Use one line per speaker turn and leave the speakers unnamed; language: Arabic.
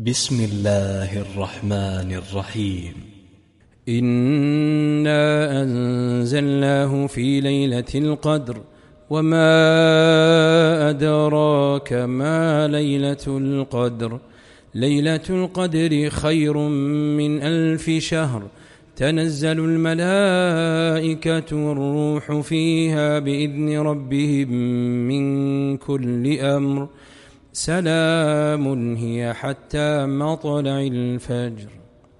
بسم الله الرحمن الرحيم.
إنا أنزلناه في ليلة القدر وما أدراك ما ليلة القدر. ليلة القدر خير من 1000 شهر. تنزل الملائكة والروح فيها بإذن ربهم من كل أمر. سلام هي حتى مطلع الفجر.